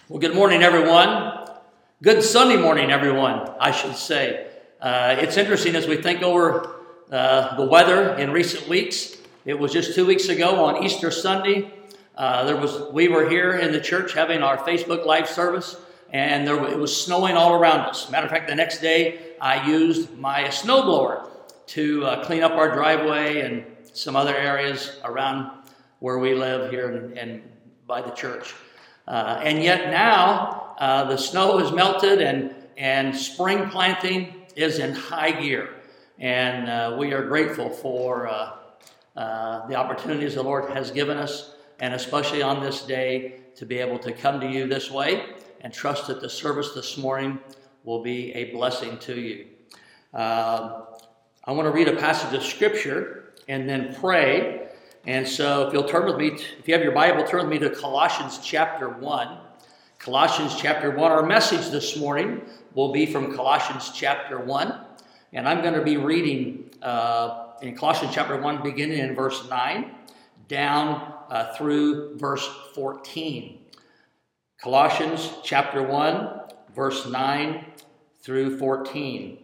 Well, good morning, everyone. Good Sunday morning, everyone, I should say. It's interesting as we think over the weather in recent weeks. It was just 2 weeks ago on Easter Sunday. We were here in the church having our Facebook Live service, and it was snowing all around us. Matter of fact, the next day I used my snowblower to clean up our driveway and some other areas around where we live here and by the church. And yet now the snow has melted and spring planting is in high gear. And we are grateful for the opportunities the Lord has given us, and especially on this day to be able to come to you this way and trust that the service this morning will be a blessing to you. I want to read a passage of Scripture and then pray. And so if you'll turn with me, if you have your Bible, turn with me to Colossians chapter 1. Colossians chapter 1. Our message this morning will be from Colossians chapter 1. And I'm going to be reading in Colossians chapter 1, beginning in verse 9, down through verse 14. Colossians chapter 1, verse 9 through 14.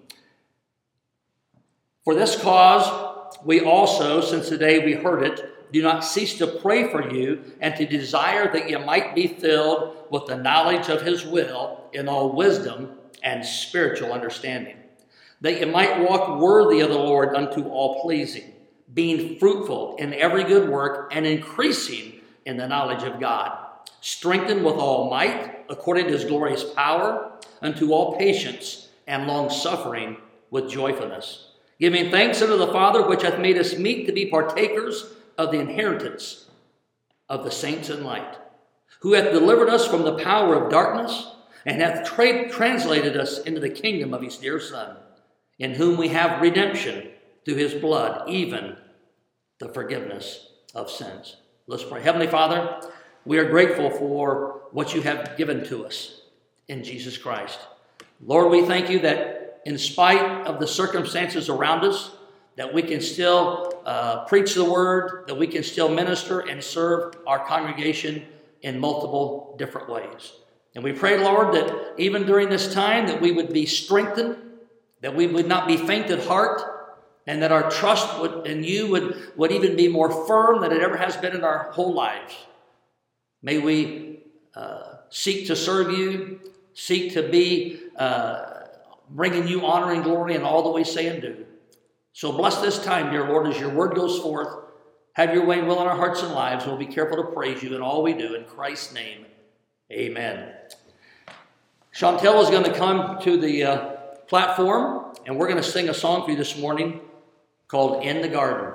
For this cause we also, since the day we heard it, do not cease to pray for you and to desire that you might be filled with the knowledge of his will in all wisdom and spiritual understanding, that you might walk worthy of the Lord unto all pleasing, being fruitful in every good work and increasing in the knowledge of God, strengthened with all might according to his glorious power, unto all patience and long-suffering with joyfulness, giving thanks unto the Father, which hath made us meet to be partakers of the inheritance of the saints in light, who hath delivered us from the power of darkness, and hath translated us into the kingdom of his dear Son, in whom we have redemption through his blood, even the forgiveness of sins. Let's pray. Heavenly Father, we are grateful for what you have given to us in Jesus Christ. Lord, we thank you that in spite of the circumstances around us, that we can still preach the word, that we can still minister and serve our congregation in multiple different ways. And we pray, Lord, that even during this time that we would be strengthened, that we would not be faint at heart, and that our trust in you would even be more firm than it ever has been in our whole lives. May we seek to serve you, seek to be bringing you honor and glory in all that we say and do. So bless this time, dear Lord, as your word goes forth. Have your way and will in our hearts and lives. We'll be careful to praise you in all we do. In Christ's name, amen. Chantel is going to come to the platform, and we're going to sing a song for you this morning called In the Garden.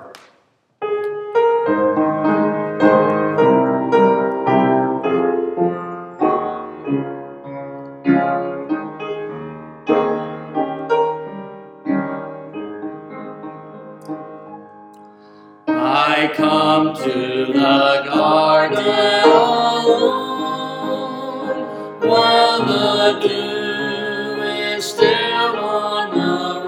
I come to the garden alone, while the dew is still on the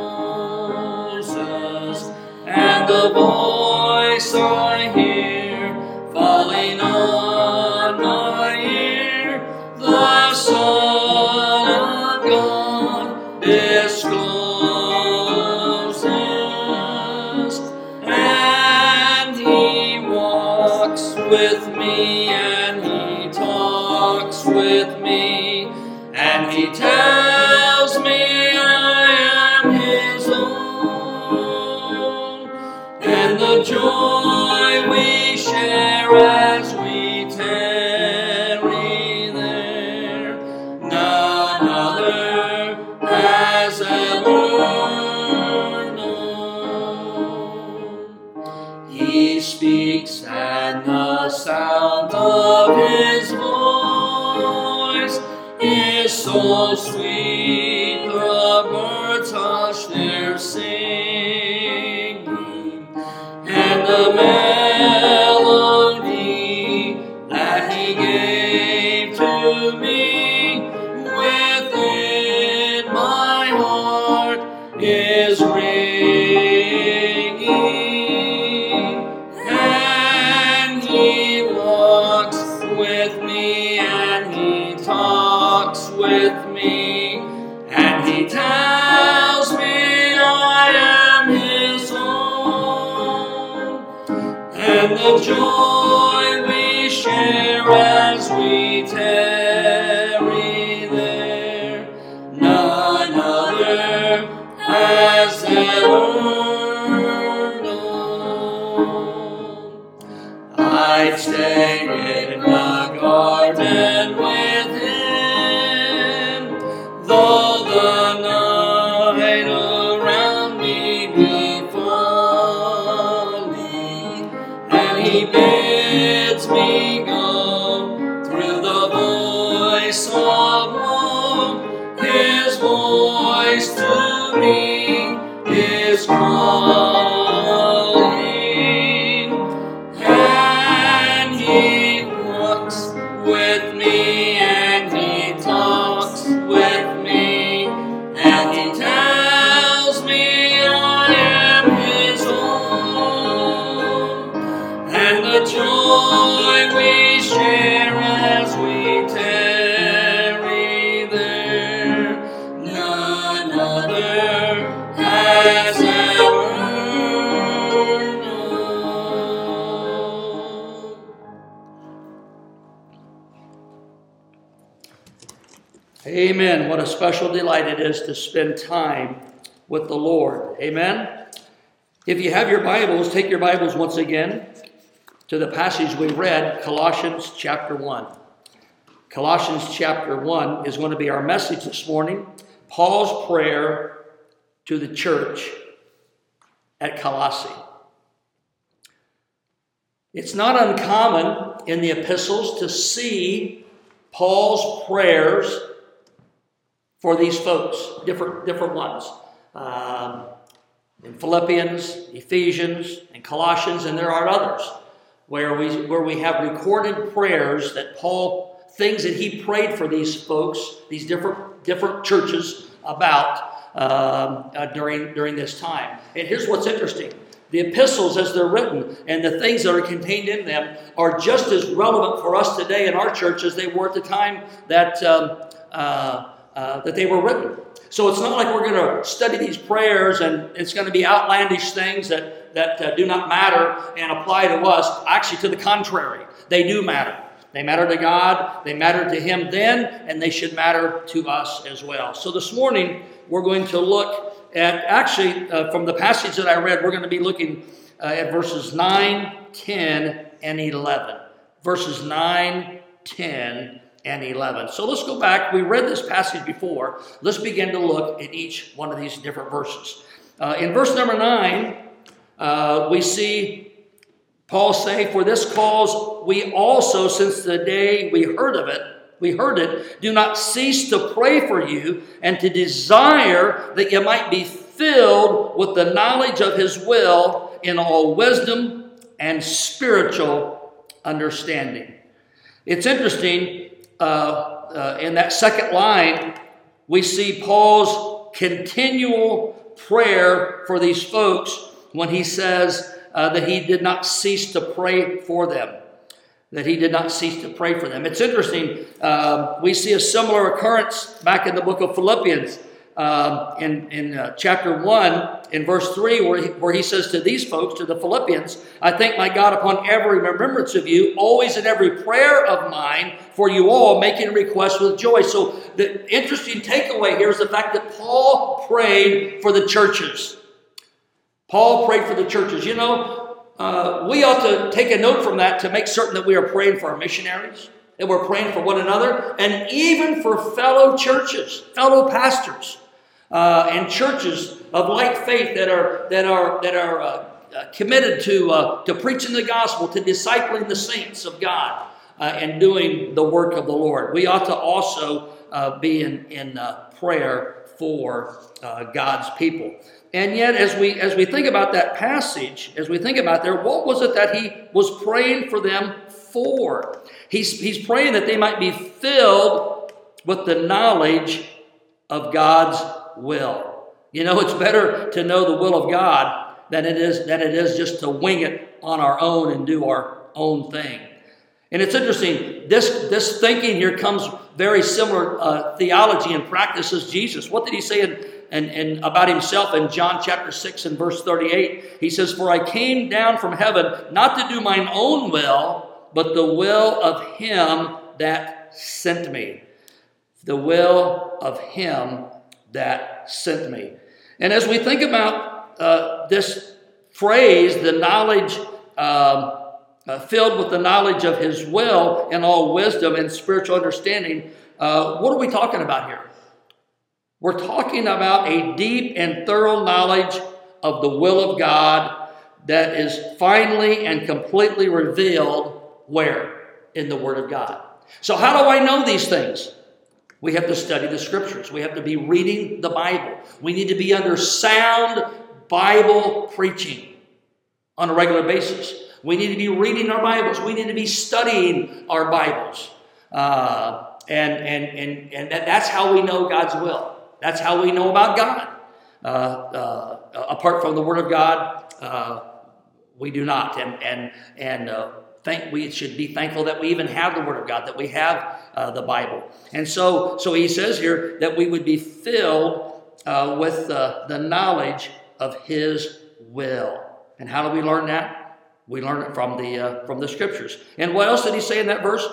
roses, and the voice I hear falling on my ear, the Son of God discloses, and he walks with me, and he talks with me, and he tells me I am his own, and the joy we share as we tarry there, none other has ever known. He speaks, and the sound of his voice is so sweet, the birds hush their singing, and the melody that he gave to me within my heart is ringing, and he walks with me, and he talks with me, and he tells me I am his own. And the joy we share as we tarry there, none other has ever known. I'd stay in the garden with him, though the night around me be falling, and he bids me go through the voice of love. His voice to me is calling, and he walks with me, and he talks with me, and he tells me I am his own. And the joy we share as we tarry there, none other has ever known. Amen. What a special delight it is to spend time with the Lord. Amen. If you have your Bibles, take your Bibles once again to the passage we read, Colossians chapter 1. Colossians chapter 1 is going to be our message this morning. Paul's prayer to the church at Colossae. It's not uncommon in the epistles to see Paul's prayers for these folks, different ones. In Philippians, Ephesians, and Colossians, and there are others where we have recorded prayers that Paul, things that he prayed for these folks, these different churches about during this time. And here's what's interesting. The epistles as they're written and the things that are contained in them are just as relevant for us today in our church as they were at the time that they were written. So it's not like we're going to study these prayers and it's going to be outlandish things that do not matter and apply to us. Actually, to the contrary, they do matter. They matter to God, they matter to him then, and they should matter to us as well. So this morning, we're going to look at, actually, from the passage that I read, we're going to be looking at verses 9, 10, and 11. Verses 9, 10, and 11. So let's go back. We read this passage before. Let's begin to look at each one of these different verses. In verse number 9, we see Paul say, "For this cause we also, since the day we heard it, do not cease to pray for you and to desire that you might be filled with the knowledge of his will in all wisdom and spiritual understanding." It's interesting, in that second line, we see Paul's continual prayer for these folks when he says that he did not cease to pray for them. That he did not cease to pray for them. It's interesting. We see a similar occurrence back in the book of Philippians in chapter 1 in verse 3 where he says to these folks, to the Philippians, "I thank my God upon every remembrance of you, always in every prayer of mine for you all, making requests with joy." So the interesting takeaway here is the fact that Paul prayed for the churches. Paul prayed for the churches. You know, we ought to take a note from that to make certain that we are praying for our missionaries, that we're praying for one another, and even for fellow churches, fellow pastors, and churches of like faith that are committed to preaching the gospel, to discipling the saints of God, and doing the work of the Lord. We ought to also be in prayer for God's people. And yet, as we think about that passage, as we think about there, what was it that he was praying for them for? He's praying that they might be filled with the knowledge of God's will. You know, it's better to know the will of God than it is just to wing it on our own and do our own thing. And it's interesting, this thinking here comes very similar theology and practice as Jesus. What did he say about himself in John chapter 6 and verse 38? He says, "For I came down from heaven not to do mine own will, but the will of him that sent me." The will of him that sent me. And as we think about this phrase, the knowledge, filled with the knowledge of his will and all wisdom and spiritual understanding, what are we talking about here? We're talking about a deep and thorough knowledge of the will of God that is finally and completely revealed where? In the Word of God. So how do I know these things? We have to study the Scriptures. We have to be reading the Bible. We need to be under sound Bible preaching on a regular basis. We need to be reading our Bibles. We need to be studying our Bibles. And that's how we know God's will. That's how we know about God. Apart from the Word of God, we do not. We should be thankful that we even have the Word of God, that we have the Bible. And so he says here that we would be filled with the knowledge of His will. And how do we learn that? We learn it from the Scriptures. And what else did he say in that verse?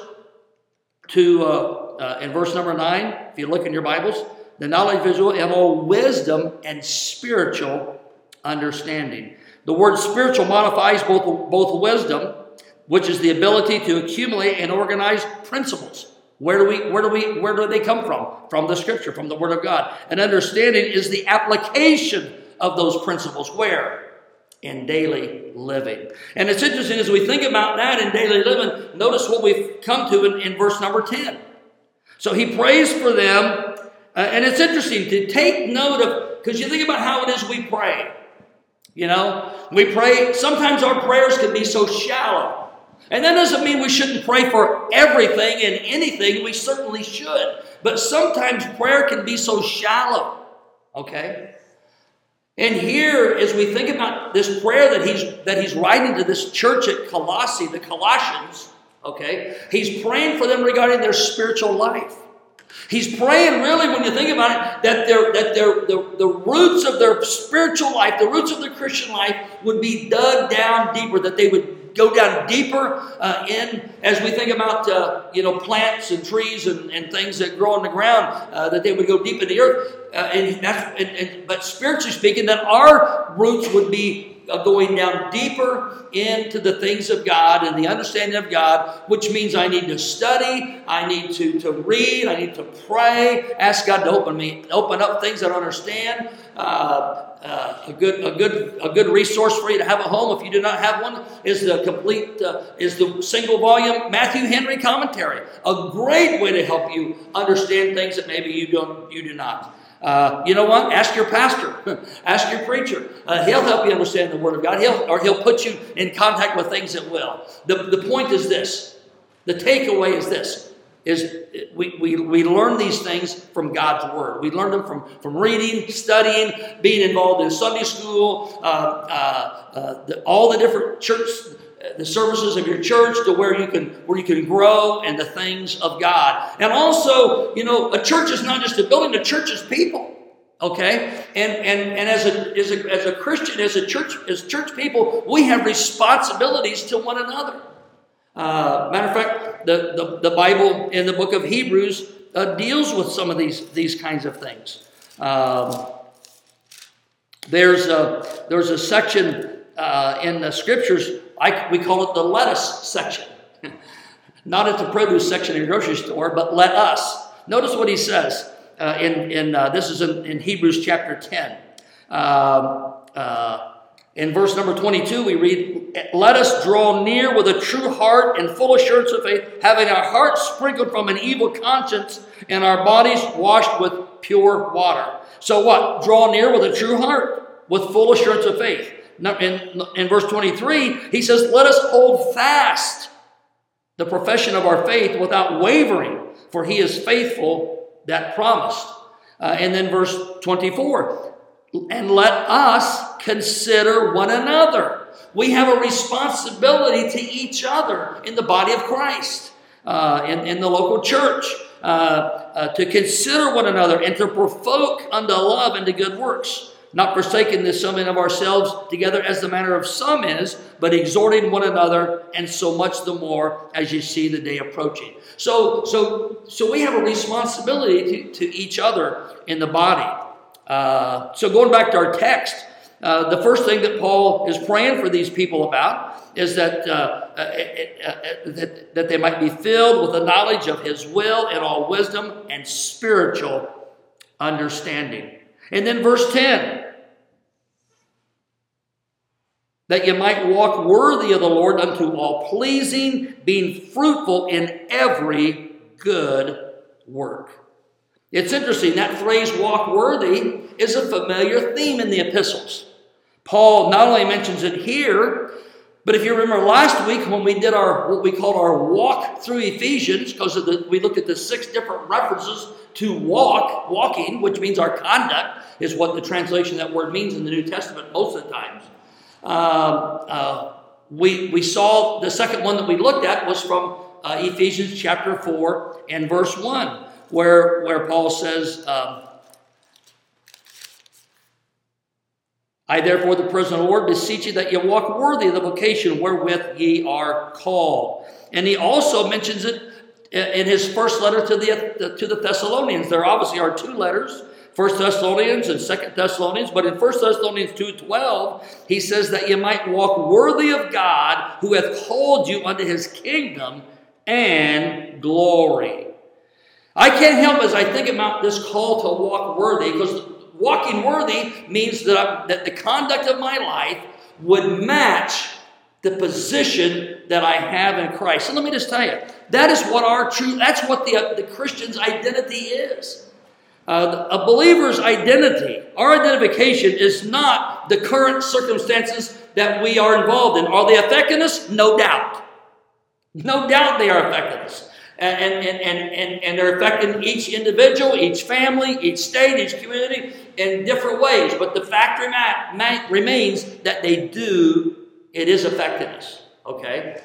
In verse number 9, if you look in your Bibles, the knowledge of His will and all wisdom and spiritual understanding. The word spiritual modifies both wisdom, which is the ability to accumulate and organize principles. Where do they come from? From the Scripture, from the Word of God. And understanding is the application of those principles. Where? In daily living. And it's interesting as we think about that in daily living, notice what we've come to in verse number 10. So he prays for them, and it's interesting to take note of, because you think about how it is we pray. You know, we pray, sometimes our prayers can be so shallow. And that doesn't mean we shouldn't pray for everything and anything. We certainly should. But sometimes prayer can be so shallow. Okay? And here, as we think about this prayer that he's writing to this church at Colossae, the Colossians, okay, he's praying for them regarding their spiritual life. He's praying, really, when you think about it, that the roots of their spiritual life, the roots of their Christian life, would be dug down deeper, that they would go down deeper in, as we think about plants and trees and things that grow on the ground, that they would go deep in the earth. But spiritually speaking, that our roots would be going down deeper into the things of God and the understanding of God, which means I need to study, I need to read, I need to pray, ask God to open up things that I understand. A good resource for you to have at home, if you do not have one, is the single volume Matthew Henry commentary. A great way to help you understand things that maybe you do not. You know what? Ask your pastor. Ask your preacher. He'll help you understand the Word of God. He'll put you in contact with things that will. The point is this. The takeaway is this. We learn these things from God's Word. We learn them from reading, studying, being involved in Sunday school, all the different church, the services of your church, to where you can grow in the things of God. And also, a church is not just a building; a church is people. Okay, and as a Christian, as church people, we have responsibilities to one another. Matter of fact, the Bible in the book of Hebrews deals with some of these kinds of things. There's a section in the Scriptures, we call it the let us section. Not at the produce section in the grocery store, but let us. Notice what he says this is in Hebrews chapter 10. In verse number 22, we read, "Let us draw near with a true heart and full assurance of faith, having our hearts sprinkled from an evil conscience and our bodies washed with pure water." So what? Draw near with a true heart, with full assurance of faith. In verse 23, he says, "Let us hold fast the profession of our faith without wavering, for he is faithful that promised." And then verse 24, and let us consider one another. We have a responsibility to each other in the body of Christ, in the local church, to consider one another and to provoke unto love and to good works, not forsaking the assembling of ourselves together as the manner of some is, but exhorting one another, and so much the more as you see the day approaching. So we have a responsibility to each other in the body. So going back to our text, the first thing that Paul is praying for these people about is that they might be filled with the knowledge of his will and all wisdom and spiritual understanding. And then verse 10, that you might walk worthy of the Lord unto all pleasing, being fruitful in every good work. It's interesting, that phrase, walk worthy, is a familiar theme in the epistles. Paul not only mentions it here, but if you remember last week when we did what we called our walk through Ephesians, because we looked at the 6 different references to walking, which means our conduct, is what the translation of that word means in the New Testament most of the times. We saw the second one that we looked at was from Ephesians chapter 4 and verse 1, where Paul says, I therefore, the prisoner of the Lord, beseech you that you walk worthy of the vocation wherewith ye are called. And he also mentions it in his first letter to the Thessalonians. There obviously are 2 letters, 1 Thessalonians and 2 Thessalonians. But in 1 Thessalonians 2:12, he says that you might walk worthy of God, who hath called you unto his kingdom and glory. I can't help as I think about this call to walk worthy, because walking worthy means that the conduct of my life would match the position that I have in Christ. And let me just tell you, that's what the Christian's identity is. A believer's identity, our identification, is not the current circumstances that we are involved in. Are they affecting us? No doubt. No doubt they are affecting us. And they're affecting each individual, each family, each state, each community in different ways. But the fact remains that it is affecting us. Okay?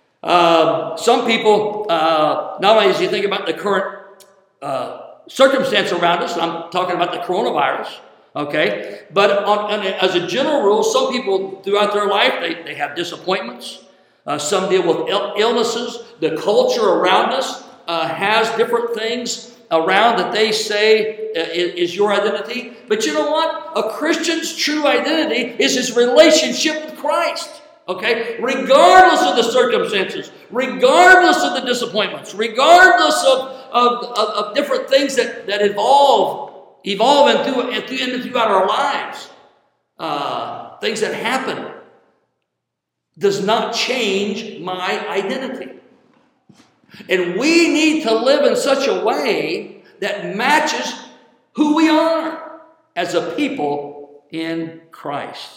Some people, not only as you think about the current circumstance around us, and I'm talking about the coronavirus, okay? But as a general rule, some people throughout their life, they have disappointments. Some deal with illnesses. The culture around us has different things around that they say is your identity. But you know what? A Christian's true identity is his relationship with Christ. Okay? Regardless of the circumstances, regardless of the disappointments, regardless of different things that evolve and throughout our lives, things that happen, does not change my identity. And we need to live in such a way that matches who we are as a people in Christ.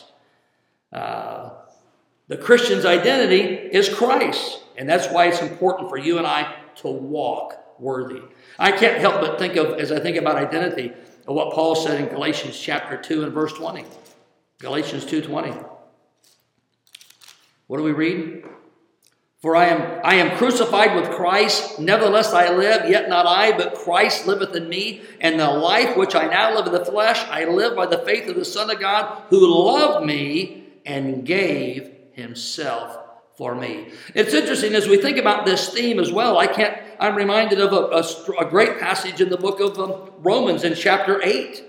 The Christian's identity is Christ. And that's why it's important for you and I to walk worthy. I can't help but think of, as I think about identity, of what Paul said in Galatians chapter 2 and verse 20. Galatians 2:20. What do we read? For I am crucified with Christ, nevertheless I live, yet not I, but Christ liveth in me. And the life which I now live in the flesh, I live by the faith of the Son of God, who loved me and gave himself for me. It's interesting as we think about this theme as well. I'm reminded of a great passage in the book of Romans in chapter 8.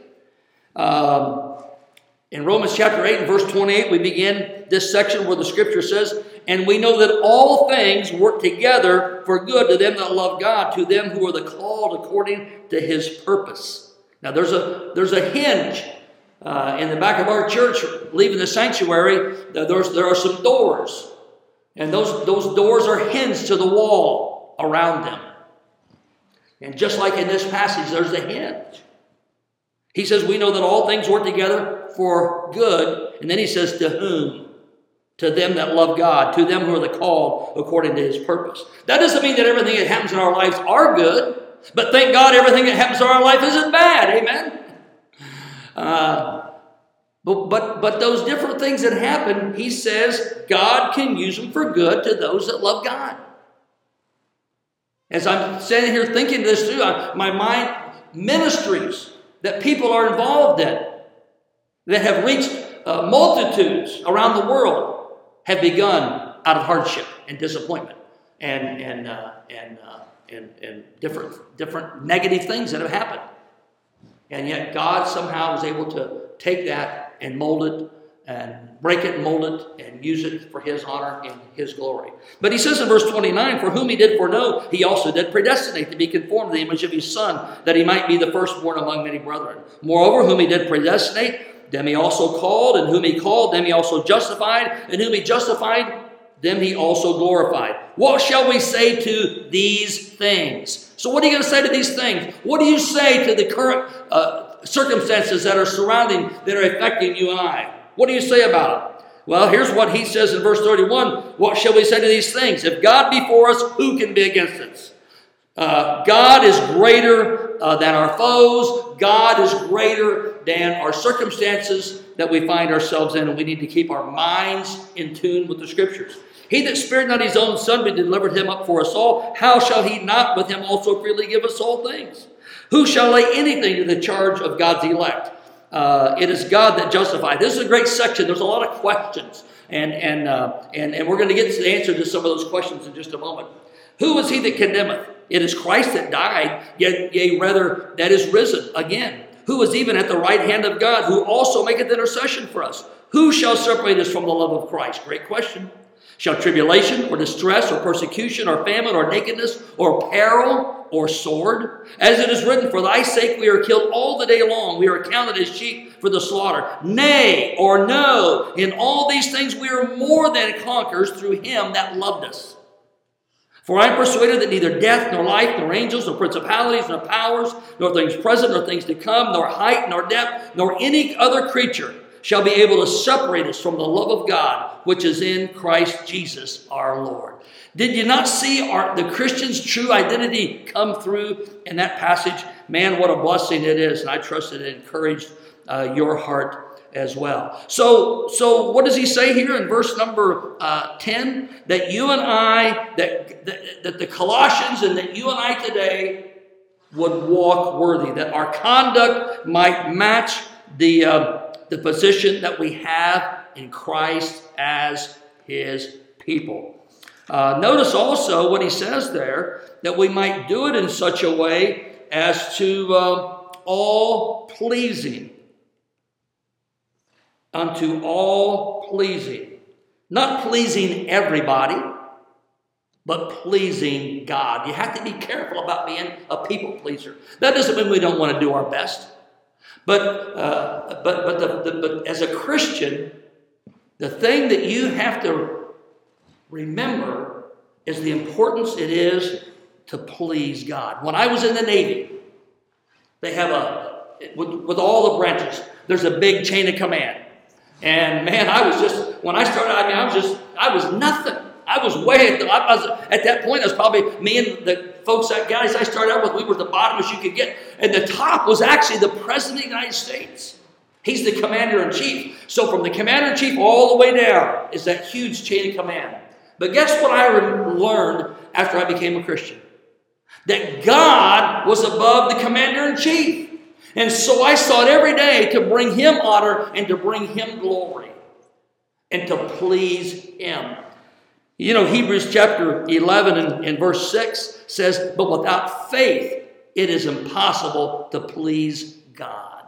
In Romans chapter 8 and verse 28, we begin this section where the scripture says, and we know that all things work together for good to them that love God, to them who are the called according to his purpose. Now there's a hinge in the back of our church, leaving the sanctuary. There are some doors, and those doors are hinged to the wall around them. And just like in this passage, there's a hinge. He says, we know that all things work together for good. And then he says, to whom? To them that love God, to them who are the called according to his purpose. That doesn't mean that everything that happens in our lives are good. But thank God everything that happens in our life isn't bad. Amen? But those different things that happen, he says God can use them for good to those that love God. As I'm standing here thinking this through, my mind, ministries that people are involved in that have reached multitudes around the world have begun out of hardship and disappointment and different negative things that have happened. And yet God somehow was able to take that and mold it and break it and mold it and use it for his honor and his glory. But he says in verse 29, for whom he did foreknow, he also did predestinate to be conformed to the image of his Son, that he might be the firstborn among many brethren. Moreover, whom he did predestinate, them he also called, and whom he called, them he also justified, and whom he justified, them he also glorified. What shall we say to these things? So what are you going to say to these things? What do you say to the current circumstances that are surrounding, that are affecting you and I? What do you say about it? Well, here's what he says in verse 31. What shall we say to these things? If God be for us, who can be against us? God is greater than our foes. God is greater than our circumstances that we find ourselves in, and we need to keep our minds in tune with the Scriptures. He that spared not his own Son, but delivered him up for us all, how shall he not with him also freely give us all things? Who shall lay anything to the charge of God's elect? It is God that justifies. This is a great section. There's a lot of questions, and we're going to get to the answer to some of those questions in just a moment. Who is he that condemneth? It is Christ that died, yea, rather, that is risen again, who is even at the right hand of God, who also maketh intercession for us. Who shall separate us from the love of Christ? Great question. Shall tribulation, or distress, or persecution, or famine, or nakedness, or peril, or sword? As it is written, for thy sake we are killed all the day long. We are accounted as sheep for the slaughter. Nay, or no, in all these things we are more than conquerors through him that loved us. For I am persuaded that neither death, nor life, nor angels, nor principalities, nor powers, nor things present, nor things to come, nor height, nor depth, nor any other creature shall be able to separate us from the love of God, which is in Christ Jesus our Lord. Did you not see the Christian's true identity come through in that passage? Man, what a blessing it is, and I trust it encouraged your heart as well. So what does he say here in verse number 10? That you and I, that the Colossians and that you and I today would walk worthy, that our conduct might match the position that we have in Christ as his people. Notice also what he says there, that we might do it in such a way as to all pleasing. Unto all pleasing. Not pleasing everybody, but pleasing God. You have to be careful about being a people pleaser. That doesn't mean we don't want to do our best. But as a Christian, the thing that you have to remember is the importance it is to please God. When I was in the Navy, they have with all the branches, there's a big chain of command. And man, when I started, I was nothing. I was way at that point, I was probably, me and the folks, guys I started out with, we were the bottomest you could get. And the top was actually the President of the United States. He's the Commander-in-Chief. So from the Commander-in-Chief all the way down is that huge chain of command. But guess what I learned after I became a Christian? That God was above the Commander-in-Chief. And so I sought every day to bring him honor and to bring him glory and to please him. You know, Hebrews chapter 11 and verse 6 says, but without faith, it is impossible to please God.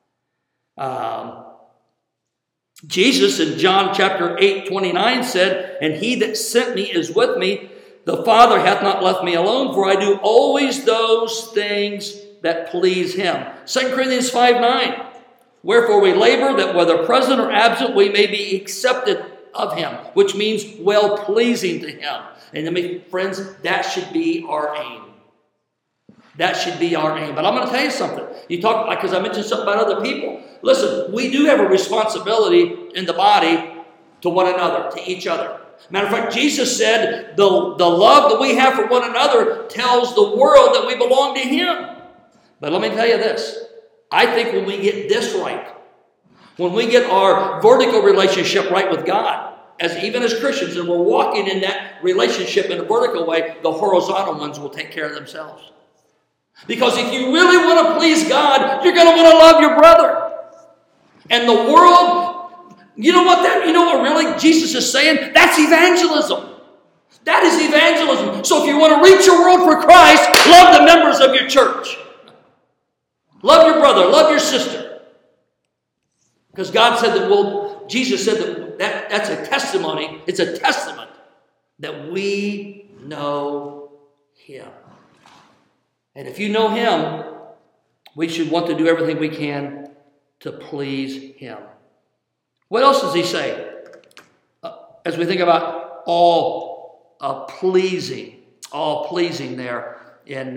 Jesus in John chapter 8:29 said, and he that sent me is with me. The Father hath not left me alone, for I do always those things that please him. 2 Corinthians 5:9. Wherefore we labor that whether present or absent we may be accepted of him, which means well-pleasing to him. And friends, that should be our aim. That should be our aim. But I'm going to tell you something. You talk, because I mentioned something about other people. Listen, we do have a responsibility in the body to one another, to each other. Matter of fact, Jesus said the love that we have for one another tells the world that we belong to him. But let me tell you this. I think when we get this right, When we get our vertical relationship right with God, even as Christians, and we're walking in that relationship in a vertical way, the horizontal ones will take care of themselves. Because if you really want to please God, you're going to want to love your brother. And the world, you know what really Jesus is saying? That's evangelism. That is evangelism. So if you want to reach your world for Christ, love the members of your church. Love your brother, love your sister. Because God said that, Jesus said that's a testimony. It's a testament that we know Him. And if you know Him, we should want to do everything we can to please Him. What else does He say? As we think about all pleasing there in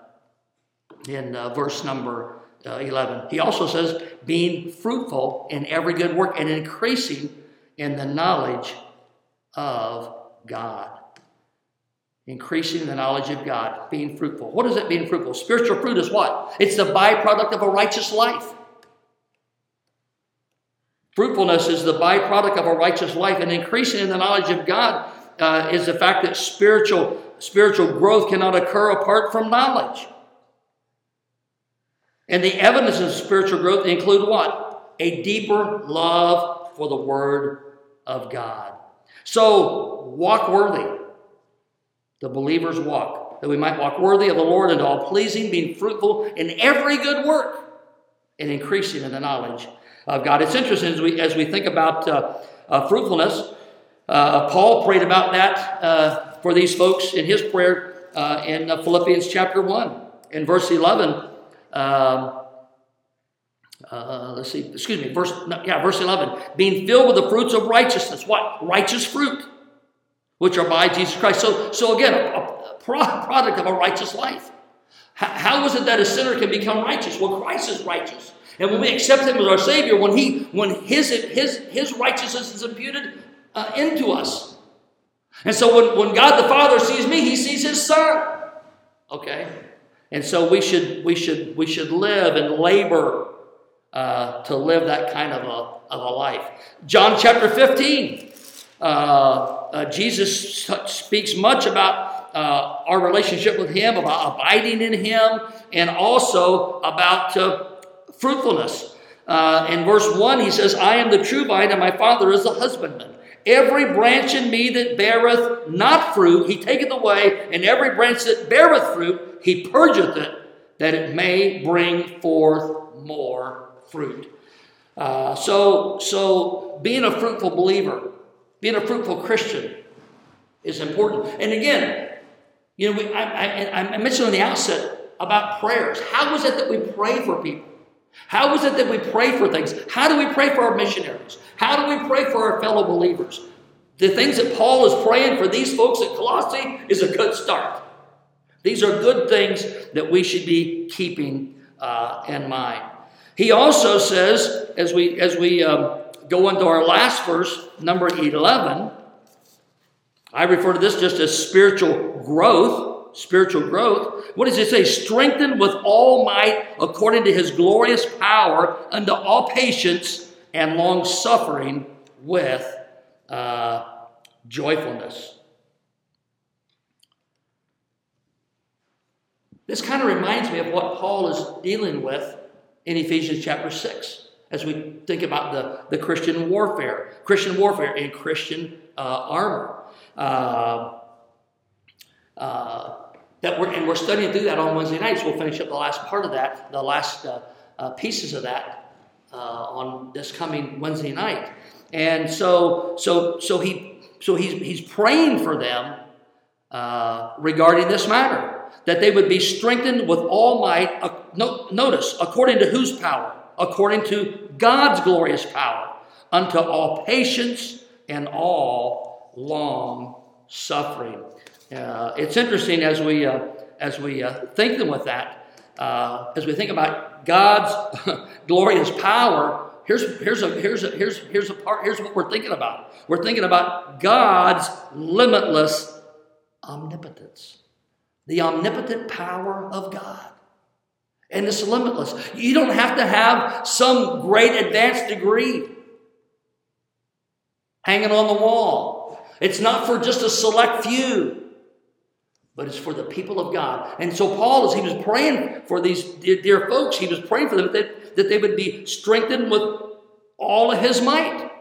verse number 11. He also says, being fruitful in every good work and increasing in the knowledge of God. Increasing the knowledge of God, being fruitful. What is it, being fruitful? Spiritual fruit is what? It's the byproduct of a righteous life. Fruitfulness is the byproduct of a righteous life, and increasing in the knowledge of God is the fact that spiritual growth cannot occur apart from knowledge. And the evidence of spiritual growth include what? A deeper love for the Word of God. So, walk worthy. The believer's walk. That we might walk worthy of the Lord and all pleasing, being fruitful in every good work, and increasing in the knowledge of God. It's interesting as we think about fruitfulness. Paul prayed about that for these folks in his prayer in Philippians chapter 1. In verse 11, verse 11. Being filled with the fruits of righteousness. What? Righteous fruit, which are by Jesus Christ. So again, a product of a righteous life. How is it that a sinner can become righteous? Well, Christ is righteous. And when we accept Him as our Savior, when His righteousness is imputed into us. And so when God the Father sees me, He sees His Son. Okay? And so we should live and labor to live that kind of a life. John chapter 15. Jesus speaks much about our relationship with Him, about abiding in Him, and also about fruitfulness. In verse 1, He says, I am the true vine, and my Father is the husbandman. Every branch in me that beareth not fruit, He taketh away, and every branch that beareth fruit, He purgeth it, that it may bring forth more fruit. So being a fruitful believer, being a fruitful Christian is important. And again, I mentioned on the outset about prayers. How is it that we pray for people? How is it that we pray for things? How do we pray for our missionaries? How do we pray for our fellow believers? The things that Paul is praying for these folks at Colossae is a good start. These are good things that we should be keeping in mind. He also says, as we go into our last verse, number 11, I refer to this just as spiritual growth. Spiritual growth. What does it say? Strengthened with all might according to His glorious power unto all patience and long suffering with joyfulness. This kind of reminds me of what Paul is dealing with in Ephesians chapter 6 as we think about the Christian warfare and Christian armor. We're studying through that on Wednesday nights. We'll finish up the last part of that, the last pieces of that on this coming Wednesday night. And so he's praying for them regarding this matter, that they would be strengthened with all might. Notice, according to whose power? According to God's glorious power, unto all patience and all long suffering. It's interesting as we think with that, as we think about God's glorious power. Here's what we're thinking about. We're thinking about God's limitless omnipotence, the omnipotent power of God. And it's limitless. You don't have to have some great advanced degree hanging on the wall. It's not for just a select few, but it's for the people of God. And so Paul, as he was praying for these dear folks, he was praying for them that they would be strengthened with all of his might,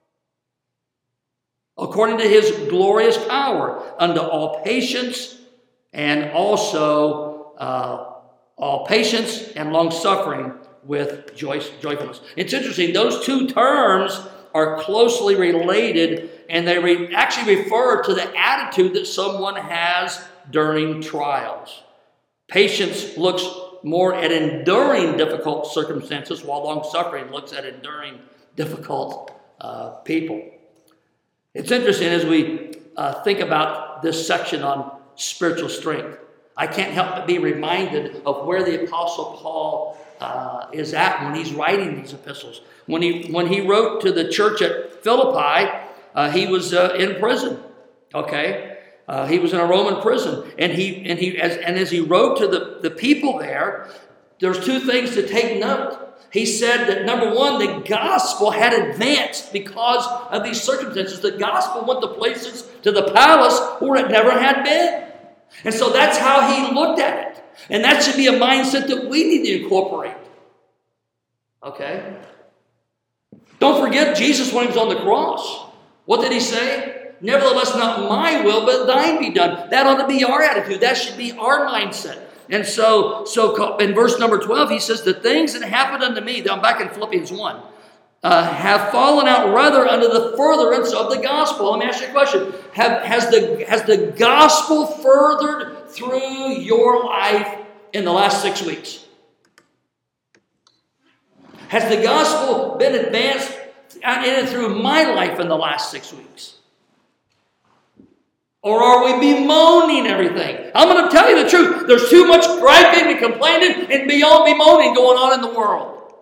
according to his glorious power, unto all patience and also all patience and long-suffering with joyfulness. It's interesting. Those two terms are closely related, and they actually refer to the attitude that someone has during trials. Patience looks more at enduring difficult circumstances, while long-suffering looks at enduring difficult people. It's interesting as we think about this section on spiritual strength. I can't help but be reminded of where the Apostle Paul is at when he's writing these epistles. When he wrote to the church at Philippi, he was in prison. Okay, he was in a Roman prison, and as he wrote to the people there, there's two things to take note. He said that, number one, the gospel had advanced because of these circumstances. The gospel went to places, to the palace, where it never had been. And so that's how he looked at it. And that should be a mindset that we need to incorporate. Okay? Don't forget Jesus when he was on the cross. What did he say? Nevertheless, not my will, but thine be done. That ought to be our attitude. That should be our mindset. And so in verse number 12, he says, the things that happened unto me, I'm back in Philippians 1, have fallen out rather under the furtherance of the gospel. Let me ask you a question. Has the gospel furthered through your life in the last 6 weeks? Has the gospel been advanced in and through my life in the last 6 weeks? Or are we bemoaning everything? I'm going to tell you the truth. There's too much griping and complaining and beyond bemoaning going on in the world.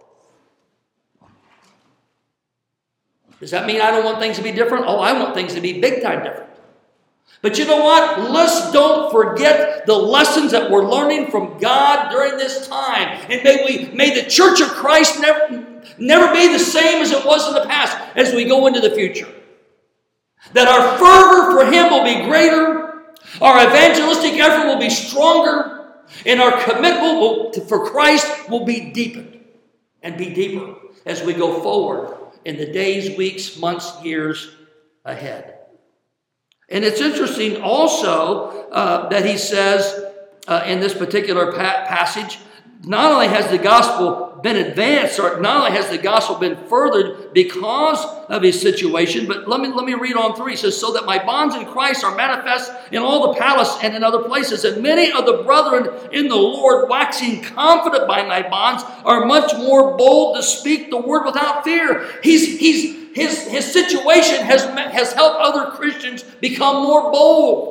Does that mean I don't want things to be different? Oh, I want things to be big time different. But you know what? Let's don't forget the lessons that we're learning from God during this time. And may the Church of Christ never be the same as it was in the past as we go into the future. That our fervor for Him will be greater, our evangelistic effort will be stronger, and our commitment for Christ will be deepened and be deeper as we go forward in the days, weeks, months, years ahead. And it's interesting also that he says in this particular passage, not only has the gospel been advanced, or not only has the gospel been furthered because of his situation, but let me read on through. He says, so that my bonds in Christ are manifest in all the palace and in other places, and many of the brethren in the Lord, waxing confident by my bonds, are much more bold to speak the word without fear. His situation has helped other Christians become more bold.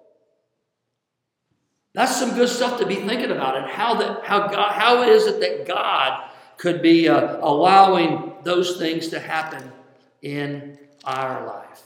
That's some good stuff to be thinking about, and how is it that God could be allowing those things to happen in our life.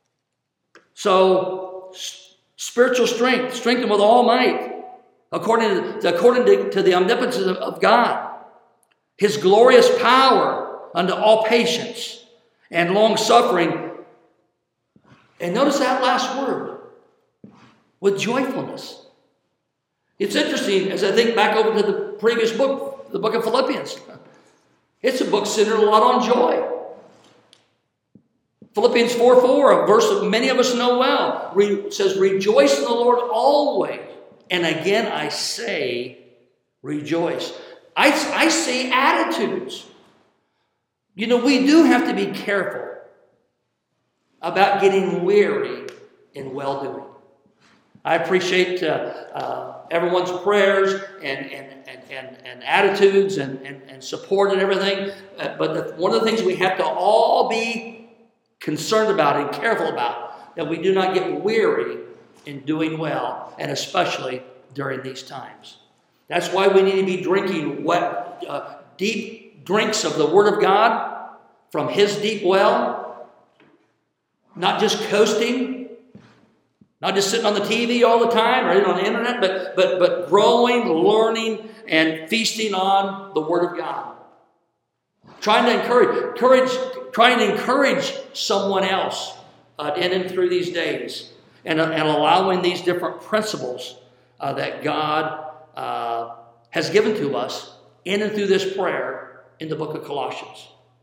So, spiritual strength, strengthened with all might, according to the omnipotence of God, His glorious power unto all patience and long suffering. And notice that last word, with joyfulness. It's interesting as I think back over to the previous book, the book of Philippians. It's a book centered a lot on joy. Philippians 4:4, a verse that many of us know well, says, rejoice in the Lord always. And again I say, rejoice. I say attitudes. You know, we do have to be careful about getting weary in well-doing. I appreciate everyone's prayers and attitudes and support and everything. But one of the things we have to all be concerned about and careful about, that we do not get weary in doing well, and especially during these times. That's why we need to be drinking deep drinks of the Word of God from His deep well, not just coasting, Not just sitting on the TV all the time or on the internet, but growing, learning, and feasting on the Word of God. Trying to encourage someone else in and through these days, and allowing these different principles that God has given to us in and through this prayer in the book of Colossians.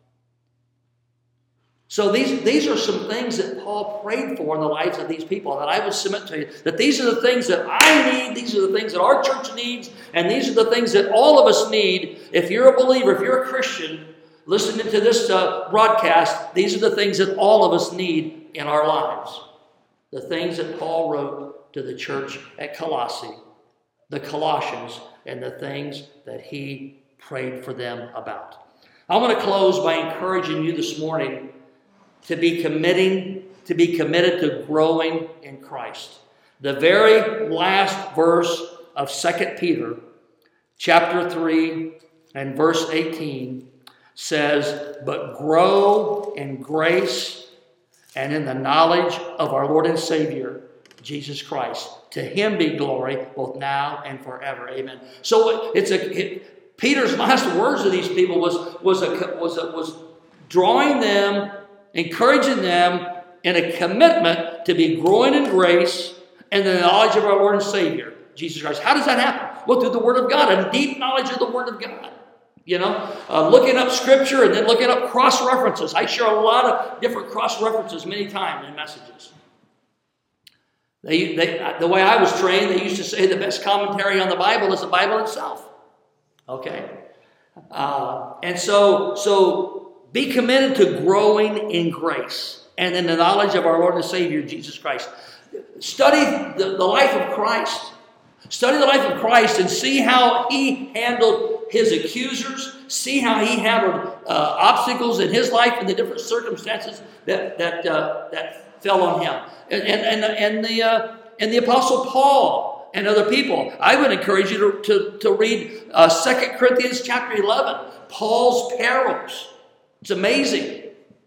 So these are some things that Paul prayed for in the lives of these people, that I would submit to you, that these are the things that I need, these are the things that our church needs, and these are the things that all of us need. If you're a believer, if you're a Christian, listening to this broadcast, these are the things that all of us need in our lives. The things that Paul wrote to the church at Colossae, the Colossians, and the things that he prayed for them about. I want to close by encouraging you this morning to be committed to growing in Christ. The very last verse of 2 Peter, chapter 3 and verse 18 says, "But grow in grace and in the knowledge of our Lord and Savior, Jesus Christ. To him be glory, both now and forever." Amen. So Peter's last words to these people was drawing them, encouraging them in a commitment to be growing in grace and the knowledge of our Lord and Savior, Jesus Christ. How does that happen? Well, through the Word of God, a deep knowledge of the Word of God. Looking up Scripture and then looking up cross-references. I share a lot of different cross-references many times in messages. The way I was trained, they used to say the best commentary on the Bible is the Bible itself. Okay? And so be committed to growing in grace and in the knowledge of our Lord and Savior, Jesus Christ. Study the life of Christ. Study the life of Christ and see how he handled his accusers. See how he handled obstacles in his life and the different circumstances that fell on him. And the Apostle Paul and other people. I would encourage you to read 2 Corinthians chapter 11, Paul's parables. It's amazing.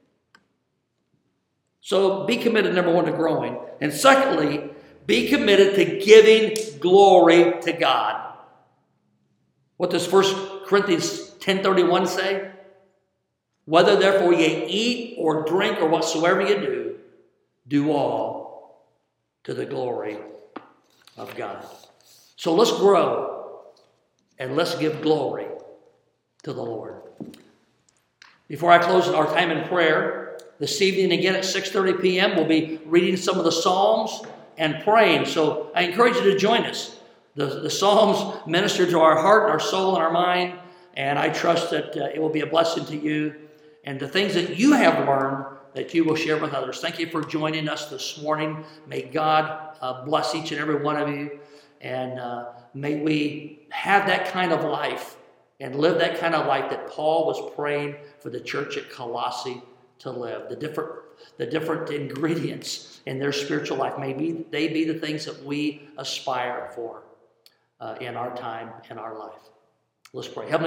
So be committed, number one, to growing. And secondly, be committed to giving glory to God. What does 1 Corinthians 10:31 say? "Whether therefore ye eat or drink or whatsoever ye do, do all to the glory of God." So let's grow and let's give glory to the Lord. Before I close our time in prayer, this evening again at 6:30 p.m., we'll be reading some of the Psalms and praying. So I encourage you to join us. The Psalms minister to our heart, our soul, and our mind, and I trust that it will be a blessing to you and the things that you have learned that you will share with others. Thank you for joining us this morning. May God bless each and every one of you, and may we have that kind of life and live that kind of life that Paul was praying for the church at Colossae to live. The different ingredients in their spiritual life, may they be the things that we aspire for in our time, in our life. Let's pray. Heavenly